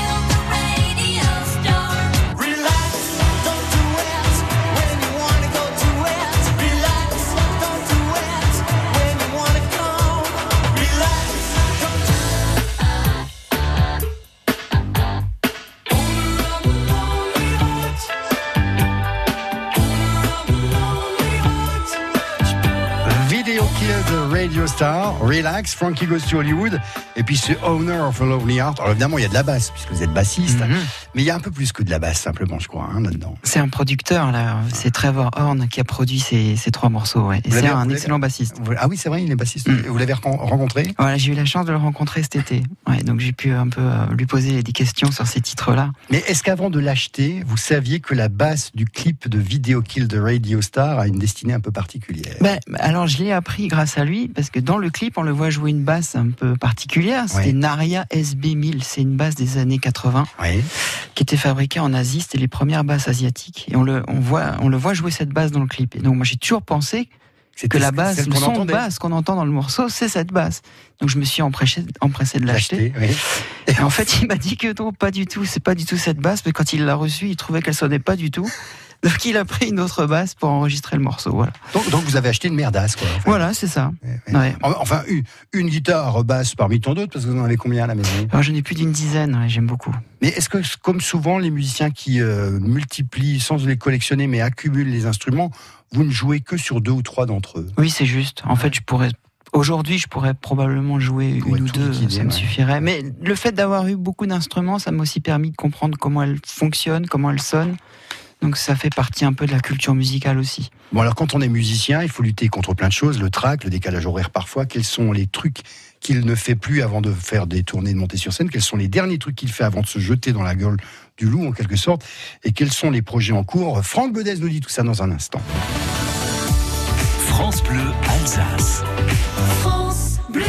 the Radio Star, Relax, Frankie Goes to Hollywood, et puis ce Owner of a Lonely Heart. Alors évidemment, il y a de la basse, puisque vous êtes bassiste, mm-hmm. mais il y a un peu plus que de la basse, simplement, je crois, hein, là-dedans. C'est un producteur, là, c'est Trevor Horn qui a produit ces, ces trois morceaux, ouais. Et c'est un excellent bassiste. Vous, ah oui, c'est vrai, il est bassiste. Mm. Vous l'avez rencontré ? Voilà, j'ai eu la chance de le rencontrer cet été. Ouais, donc j'ai pu un peu euh, lui poser des questions sur ces titres-là. Mais est-ce qu'avant de l'acheter, vous saviez que la basse du clip de Video Kill de Radio Star a une destinée un peu particulière ? Ben, alors je l'ai appris grâce à lui, parce que dans le clip, on le voit jouer une basse un peu particulière. C'était ouais. Naria S B mille, c'est une basse des années quatre-vingts, ouais. qui était fabriquée en Asie. C'était les premières basses asiatiques. Et on le, on voit, on le voit jouer cette basse dans le clip. Et donc moi j'ai toujours pensé que la basse, le son de basse qu'on entend dans le morceau, c'est cette basse. Donc je me suis empressé, empressé de l'acheter. Oui. Et en fait, il m'a dit que non, pas du tout, c'est pas du tout cette basse, mais quand il l'a reçue, il trouvait qu'elle sonnait pas du tout. Donc il a pris une autre basse pour enregistrer le morceau. Voilà. Donc, donc vous avez acheté une merdasse, quoi. Enfin. Voilà, c'est ça. Ouais, ouais. Ouais. Enfin, une, une guitare basse parmi tant d'autres, parce que vous en avez combien à la maison ? Alors j'en ai plus d'une dizaine, ouais, j'aime beaucoup. Mais est-ce que, comme souvent, les musiciens qui euh, multiplient, sans les collectionner, mais accumulent les instruments, vous ne jouez que sur deux ou trois d'entre eux ? Oui, c'est juste. En ouais. fait, je pourrais... Aujourd'hui, je pourrais probablement jouer une ou deux, liquider, ça me ouais. suffirait. Mais le fait d'avoir eu beaucoup d'instruments, ça m'a aussi permis de comprendre comment elles fonctionnent, comment elles sonnent. Donc ça fait partie un peu de la culture musicale aussi. Bon, alors quand on est musicien, il faut lutter contre plein de choses, le trac, le décalage horaire parfois. Quels sont les trucs qu'il ne fait plus avant de faire des tournées, de monter sur scène ? Quels sont les derniers trucs qu'il fait avant de se jeter dans la gueule du loup, en quelque sorte ? Et quels sont les projets en cours ? Franck Bedès nous dit tout ça dans un instant. France Bleu Alsace. France Bleu.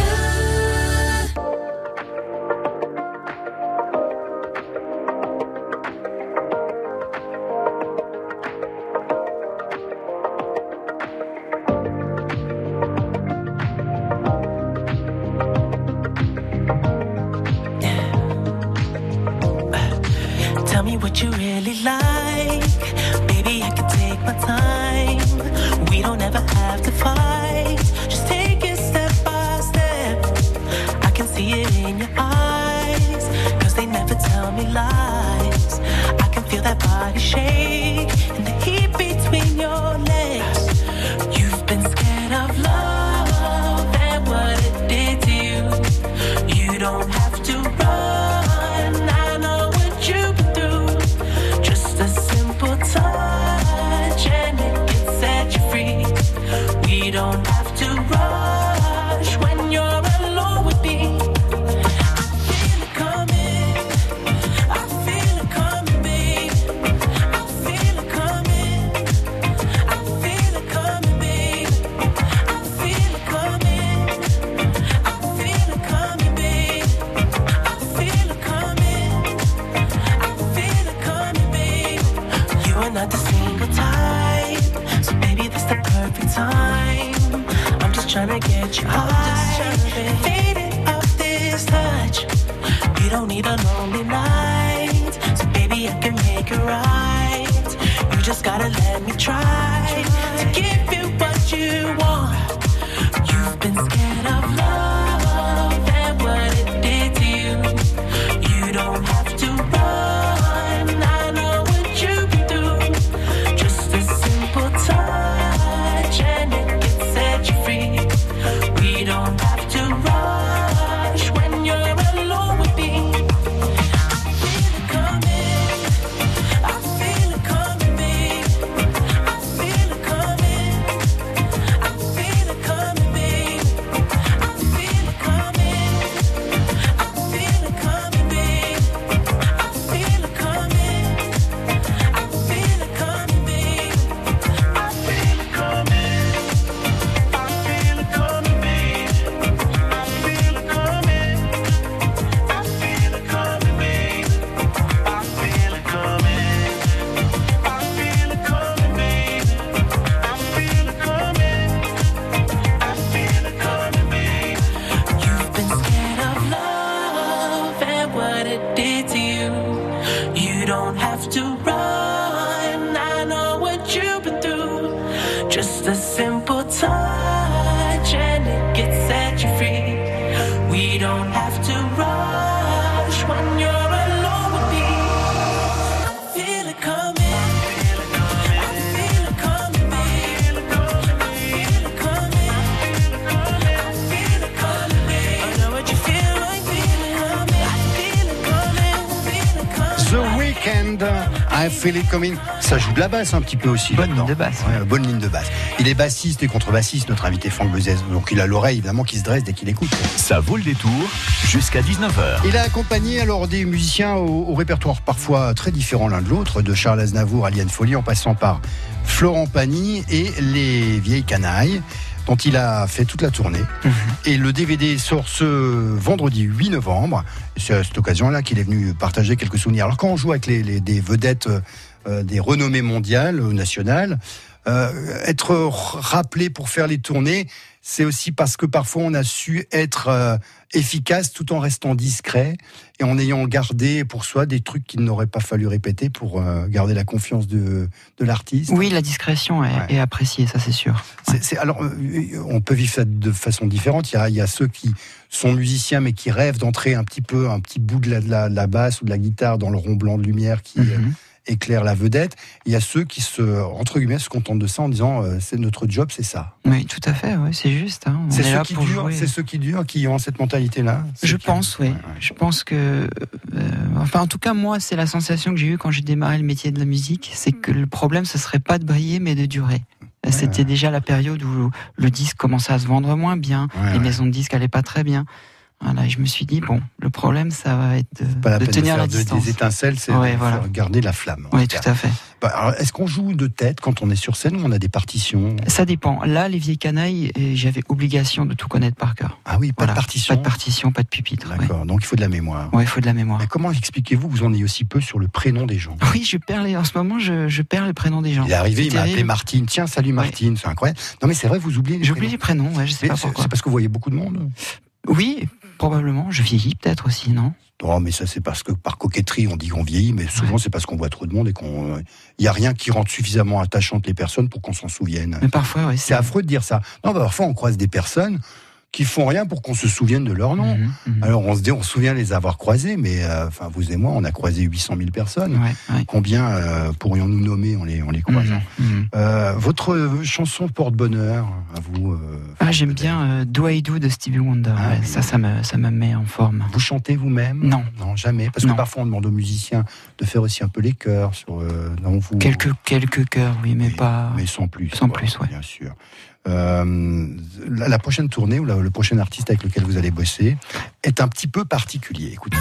Tell me what you really like. Baby, I can take my time. We don't ever have to fight. Just take it step by step. I can see it in your eyes. Cause they never tell me lies. I can feel that body shake and the heat between your legs. You've been scared of love and what it did to you. You don't have to run. I know what you've been through. Just a simple touch and it can set you free. We don't have to rush when you're alone with me. I feel it coming. I feel it coming, babe. I feel it coming. I feel it coming, babe. I feel it coming. I feel it coming, babe. I feel it coming. I feel it coming, babe. You are not the single type, so baby, this the perfect time. I'm just tryna get you high, faded off this touch. You don't need a lonely night, so baby, I can make it right. You just gotta let me try to give you what you want. You've been scared of love and what it did to you. You don't have to run. I know what you've been through. Just a simple touch and it can set you free. We don't have to rush when you're alone with me. I feel it coming. I feel it coming, babe. I feel it coming. I feel it coming, babe. I feel it coming. I feel it coming, babe. I feel it coming. I feel it coming, babe. I feel it coming. I feel it coming, babe. I feel it coming. I feel it coming, babe. I feel it coming. I feel it coming, babe. I feel it coming. I feel it coming, babe. You've been scared of love and what it did to you. You don't have to run. I know what you've been through. Just a simple touch and it can set you free. We don't have to rush when you're alone with me. I feel it coming. I feel it coming, babe. I feel it coming. I wind, I feel it coming. Ça joue de la basse un petit peu aussi. Bonne là-dedans. ligne de basse. Ouais, bonne ligne de basse. Il est bassiste et contrebassiste, notre invité Franck Bezès. Donc il a l'oreille évidemment qui se dresse dès qu'il écoute. Ça vaut le détour jusqu'à dix-neuf heures. Il a accompagné alors des musiciens au, au répertoire parfois très différents l'un de l'autre, de Charles Aznavour à Liane Folly en passant par Florent Pagny et les Vieilles Canailles, dont il a fait toute la tournée. Mmh. Et le D V D sort ce vendredi huit novembre. C'est à cette occasion-là qu'il est venu partager quelques souvenirs. Alors quand on joue avec les, les, des vedettes, euh, des renommées mondiales ou nationales, euh, être rappelé pour faire les tournées, c'est aussi parce que parfois on a su être euh, efficace tout en restant discret et en ayant gardé pour soi des trucs qu'il n'aurait pas fallu répéter pour euh, garder la confiance de, de l'artiste. Oui, la discrétion est, ouais. est appréciée, ça c'est sûr. C'est, c'est, alors, euh, on peut vivre ça de façon différente. Il y a, il y a ceux qui sont musiciens mais qui rêvent d'entrer un petit peu, un petit bout de la, de la, de la basse ou de la guitare dans le rond blanc de lumière qui... Mm-hmm. Euh, éclaire la vedette. Il y a ceux qui se, entre guillemets, se contentent de ça en disant euh, c'est notre job, c'est ça. Oui, tout à fait, ouais, c'est juste. Hein. C'est, ceux ceux qui durent, c'est ceux qui durent, qui ont cette mentalité-là. Je qui... pense, oui. Ouais, ouais. Je pense que, euh, enfin, en tout cas, moi, c'est la sensation que j'ai eue quand j'ai démarré le métier de la musique, c'est que le problème, ce serait pas de briller, mais de durer. Ouais, C'était ouais. déjà la période où le disque commençait à se vendre moins bien, ouais, les ouais. maisons de disques allaient pas très bien. Voilà, et je me suis dit, bon, le problème, ça va être de, pas la de peine tenir de faire la distance. Des étincelles, c'est ouais, de voilà. faire garder la flamme. Oui, tout à fait. Bah, alors, est-ce qu'on joue de tête quand on est sur scène ou on a des partitions ? Ça dépend. Là, les Vieilles Canailles, j'avais obligation de tout connaître par cœur. Ah oui, pas voilà. de partition. Pas de partition, pas de pupitre. D'accord, ouais. donc il faut de la mémoire. Oui, il faut de la mémoire. Mais comment expliquez-vous que vous en ayez aussi peu sur le prénom des gens ? Oui, je perds les... en ce moment, je, je perds le prénom des gens. Il est arrivé, c'est il m'a terrible. appelé Martine. Tiens, salut Martine, ouais. C'est incroyable. Non mais c'est vrai, vous oubliez les J'oublie prénoms. les prénoms, ouais, je sais mais pas c'est, pourquoi. C'est parce que vous voyez beaucoup de monde ? Oui, probablement. Je vieillis peut-être aussi, non ? Non, mais ça c'est parce que par coquetterie on dit qu'on vieillit, mais souvent ouais. c'est parce qu'on voit trop de monde et qu'on, il euh, y a rien qui rende suffisamment attachantes les personnes pour qu'on s'en souvienne. Mais parfois, ouais, c'est... c'est affreux de dire ça. Non, bah, parfois on croise des personnes qui font rien pour qu'on se souvienne de leur nom. Mmh, mmh. Alors on se dit, on se souvient les avoir croisés, mais enfin euh, vous et moi, on a croisé huit cent mille personnes. Ouais, ouais. Combien euh, pourrions-nous nommer en les, en les croisant mmh, mmh. Euh, Votre chanson porte-bonheur, à vous euh, Ah, j'aime bien euh, Do I Do de Stevie Wonder. Ah, ouais, oui. Ça, ça me, ça me met en forme. Vous chantez vous-même ? Non. Non, jamais. Parce non. que parfois on demande aux musiciens de faire aussi un peu les chœurs sur. Euh, non, vous. Quelques quelques chœurs, oui, mais oui, pas. Mais sans plus. Sans quoi, plus, ouais. Bien sûr. Euh, la, la prochaine tournée ou la, le prochain artiste avec lequel vous allez bosser est un petit peu particulier. Écoutez.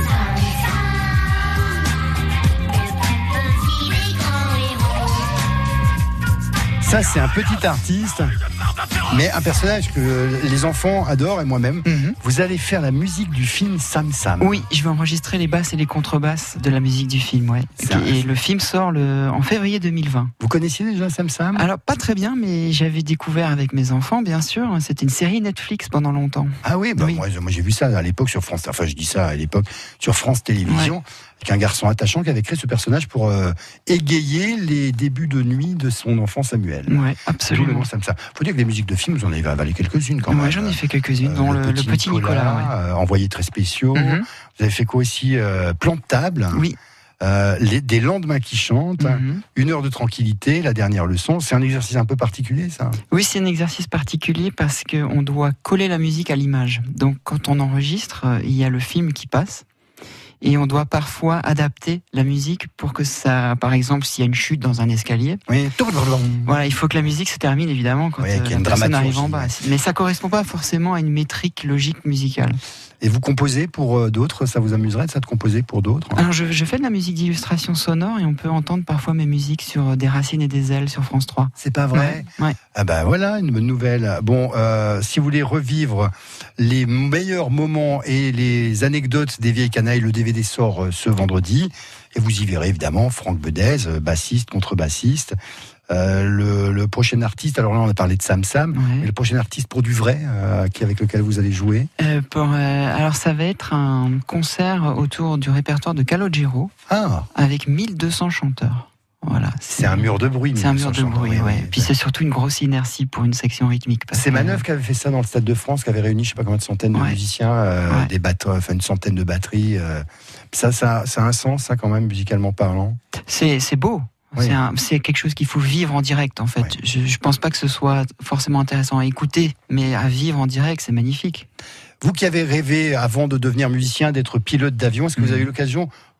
Ça, c'est un petit artiste, mais un personnage que les enfants adorent et moi-même. Mm-hmm. Vous allez faire la musique du film Sam Sam. Oui, je vais enregistrer les basses et les contrebasses de la musique du film, ouais. Ça, et le film sort le, en février deux mille vingt. Vous connaissiez déjà Sam Sam ? Alors, pas très bien, mais j'avais découvert avec mes enfants, bien sûr. C'était une série Netflix pendant longtemps. Ah oui, bah oui. Moi, moi j'ai vu ça à l'époque sur France, enfin je dis ça à l'époque, sur France Télévisions. Ouais. Avec un garçon attachant qui avait créé ce personnage pour euh, égayer les débuts de nuit de son enfant Samuel. Ouais, absolument. Le Sam Sam. Faut dire que les musiques de films, vous en avez avalé quelques-unes quand même. Ouais, j'en ai fait quelques-unes, euh, dont le, le petit, le petit Nicolas. Nicolas ouais. euh, Envoyés très spéciaux. Mm-hmm. Vous avez fait quoi aussi euh, Plan de table. Oui. Euh, les, des lendemains qui chantent, mm-hmm. Une heure de tranquillité, la dernière leçon. C'est un exercice un peu particulier, ça ? Oui, c'est un exercice particulier parce qu'on doit coller la musique à l'image. Donc, quand on enregistre, il y a le film qui passe. Et on doit parfois adapter la musique pour que ça, par exemple, s'il y a une chute dans un escalier, oui. Voilà, il faut que la musique se termine évidemment quand oui, euh, la personne arrive en bas. Mais ça correspond pas forcément à une métrique logique musicale. Et vous composez pour euh, d'autres ? Ça vous amuserait de ça de composer pour d'autres ? Alors je, je fais de la musique d'illustration sonore et on peut entendre parfois mes musiques sur Des racines et des ailes sur France trois. C'est pas vrai ? Ouais. ouais. Ah ben voilà, une bonne nouvelle. Bon, euh, si vous voulez revivre les meilleurs moments et les anecdotes des Vieilles Canailles, le D V D sort euh, ce vendredi. Et vous y verrez évidemment Franck Bedez, bassiste, contrebassiste. Euh, le, le prochain artiste, alors là on a parlé de Sam Sam, ouais. Mais le prochain artiste pour du vrai, euh, qui avec lequel vous allez jouer euh, pour, euh, Alors ça va être un concert autour du répertoire de Calogero, ah. avec mille deux cents chanteurs. Voilà, c'est, c'est un mur de bruit. C'est un mur de bruit, oui, ouais. Ouais. Puis c'est surtout une grosse inertie pour une section rythmique. C'est Manœuvre qui avait fait ça dans le Stade de France, qui avait réuni je sais pas combien de centaines de ouais. musiciens, euh, ouais. des bateaux, enfin une centaine de batteries. Euh. Ça, ça, ça a un sens, ça quand même, musicalement parlant. C'est, c'est beau. Oui. C'est, un, c'est quelque chose qu'il faut vivre en direct, en fait. Oui. Je, je pense pas que ce soit forcément intéressant à écouter, mais à vivre en direct, c'est magnifique. Vous qui avez rêvé, avant de devenir musicien, d'être pilote d'avion, est-ce que mmh. vous avez eu l'occasion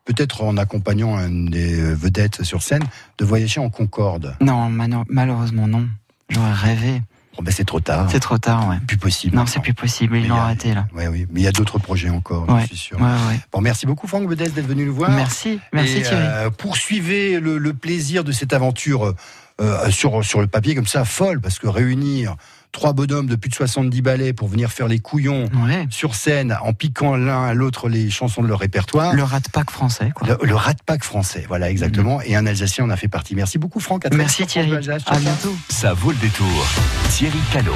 peut-être en accompagnant une des vedettes sur scène, de voyager en Concorde. Non, mano- malheureusement non. J'aurais rêvé. Bon, ben c'est trop tard. C'est trop tard, ouais. Plus possible. Non, c'est plus possible. Ils Mais l'ont il y a- arrêté là. Oui, oui. Mais il y a d'autres projets encore, Ouais. je suis sûr. Ouais, ouais. Bon, merci beaucoup, Franck Bedès, d'être venu nous voir. Merci, merci Et, Thierry. euh, poursuivez le, le plaisir de cette aventure euh, sur, sur le papier comme ça, folle, parce que réunir trois bonhommes de plus de soixante-dix ballets pour venir faire les couillons Ouais. sur scène en piquant l'un à l'autre les chansons de leur répertoire. Le Rat Pack français, quoi. Le, le Rat Pack français, voilà, exactement. Mmh. Et un Alsacien en a fait partie. Merci beaucoup, Franck. À très Merci bientôt, Thierry. Franck Alsace. À bientôt. Ça vaut le détour. Thierry Callot.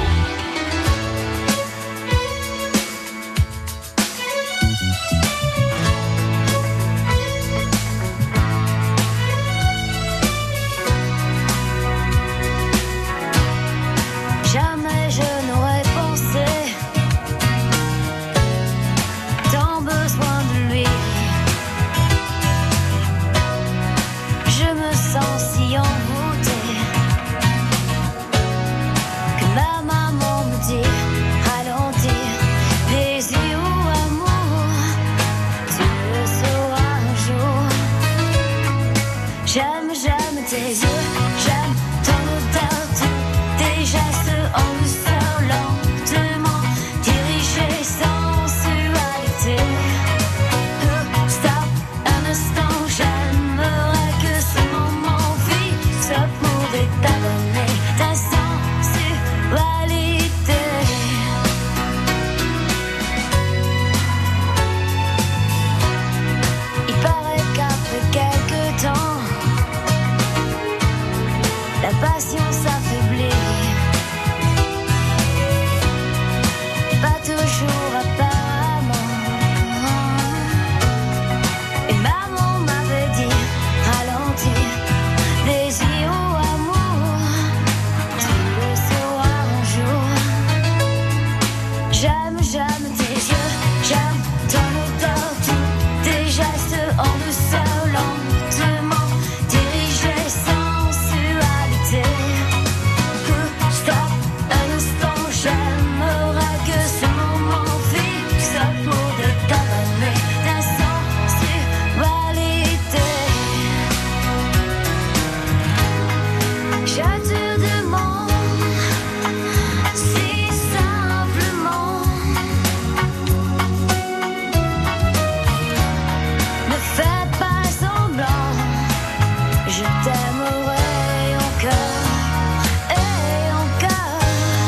Jamais je n'aurais pensé tant besoin de lui. Je me sens si envoûtée que ma maman me dit ralentir, plaisir ou amour, tu le sauras un jour. J'aime, j'aime tes yeux, j'aime ton odeur, tous tes gestes en douceur, lentement dirigés sans sensualité. Euh, Stop un instant, j'aimerais que ce moment fixe pourrait t'abonner ta sensualité. Il paraît qu'après quelques temps, la patience s'affaiblit. Pas toujours apparemment. Et maman m'avait dit ralentir, désir ou amour, tu le sauras un jour. J'aime, j'aime tes yeux, j'aime ton odeur, tous tes gestes en douceur, lentement dirigés sans sensualité. Stop un instant, j'aimerais que ce moment fixe pourrait t'abonner ta sensualité. Je te demande si simplement, ne fais pas semblant, je t'aimerai encore et encore.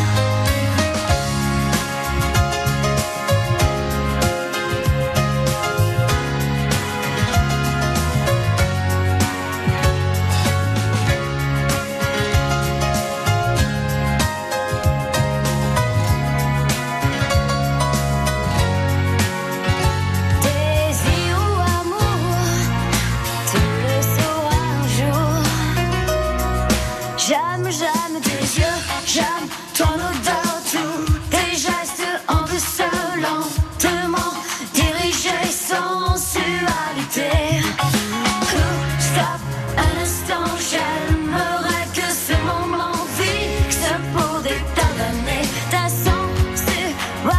Désir ou amour, tu le sauras un jour. J'aime, j'aime tes yeux, j'aime ton odeur, tous tes gestes en douceur, lentement dirigés sans sensualité. Stop un instant, j'aimerais que ce moment fixe pourrait t'abonner ta sensualité.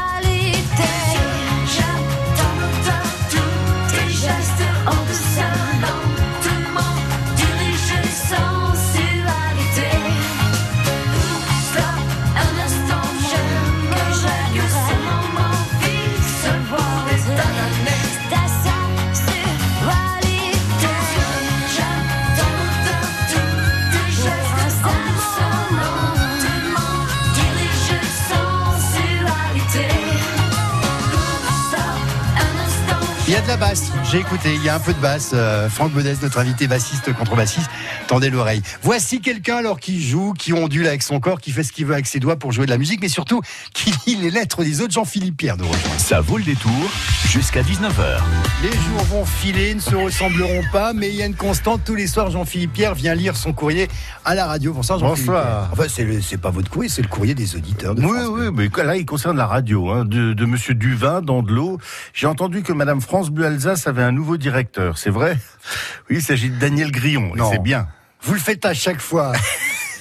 J'aime ton odeur, tous tes gestes en douceur, lentement dirigés sans sensualité. Stop un instant, j'aimerais que ce moment fixe pourrait t'abonner ta sensualité. J'aime ton odeur, tous tes gestes en douceur, lentement dirigés sans sensualité. Stop un instant. Il y a de la basse, j'ai écouté, il y a un peu de basse. Euh, Franck Bedès, notre invité bassiste, contrebassiste, tendez l'oreille. Voici quelqu'un alors qui joue, qui ondule avec son corps, qui fait ce qu'il veut avec ses doigts pour jouer de la musique, mais surtout qui lit les lettres des autres. Jean-Philippe Pierre de rejoindre. Ça vaut le détour jusqu'à dix-neuf heures. Les jours vont filer, ne se ressembleront pas, mais il y a une constante. Tous les soirs, Jean-Philippe Pierre vient lire son courrier à la radio. Bonsoir, Jean-Philippe Bonsoir. Pierre. Enfin, c'est, le- c'est pas votre courrier, c'est le courrier des auditeurs de Oui, France oui, mais là, il concerne la radio, hein, de, de Monsieur Duvin, d'Andelot. J'ai entendu que Madame France Bleu Alsace avait un nouveau directeur, c'est vrai? Oui, il s'agit de Daniel Grillon, et Non. c'est bien. Vous le faites à chaque fois.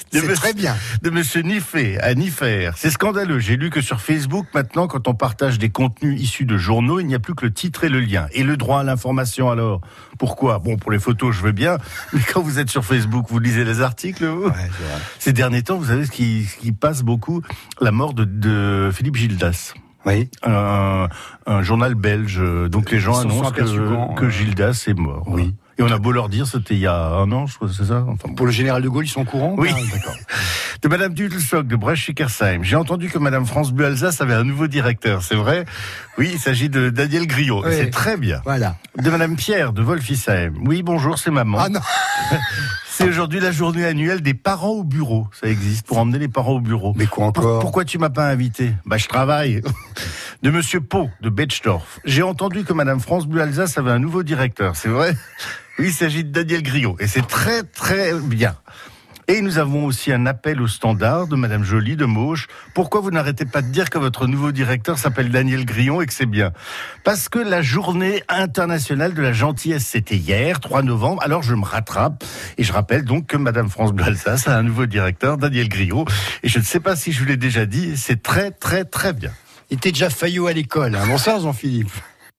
De C'est monsieur- très bien. De monsieur Niffet à Niffer. C'est scandaleux. J'ai lu que sur Facebook, maintenant, quand on partage des contenus issus de journaux, il n'y a plus que le titre et le lien. Et le droit à l'information, alors? Pourquoi? Bon, pour les photos, je veux bien. Mais quand vous êtes sur Facebook, vous lisez les articles, vous? Ouais, c'est vrai. Ces derniers temps, vous savez ce qui, ce qui passe beaucoup? La mort de, de Philippe Gildas. Oui. Un, un journal belge. Donc les gens Ils s'en sont annoncent aperçus quand, que, que euh, Gildas est mort. Oui. Et on a beau leur dire, c'était il y a un an, je crois, c'est ça? Enfin, Pour le général de Gaulle, ils sont au courant? Oui. Ah, d'accord. De Madame Dudelshock de Brest-Schickersheim. J'ai entendu que Madame France Bleu Alsace avait un nouveau directeur, c'est vrai? Oui, il s'agit de Daniel Griot. Oui. C'est très bien. Voilà. De Madame Pierre de Wolfisheim. Oui, bonjour, c'est maman. Ah non. C'est aujourd'hui la journée annuelle des parents au bureau. Ça existe, pour emmener les parents au bureau. Mais quoi encore? Pour- Pourquoi tu m'as pas invité? Bah, je travaille. De Monsieur Pau de Betschdorf. J'ai entendu que Madame France Bleu Alsace avait un nouveau directeur, c'est vrai? Oui, il s'agit de Daniel Griot. Et c'est très, très bien. Et nous avons aussi un appel au standard de Madame Joly de Mauche. Pourquoi vous n'arrêtez pas de dire que votre nouveau directeur s'appelle Daniel Griot et que c'est bien? Parce que la journée internationale de la gentillesse, c'était hier, trois novembre. Alors je me rattrape et je rappelle donc que Madame France Bleu Alsace a un nouveau directeur, Daniel Griot. Et je ne sais pas si je vous l'ai déjà dit, c'est très, très, très bien. Il était déjà faillot à l'école. Hein. Bonsoir, Jean-Philippe.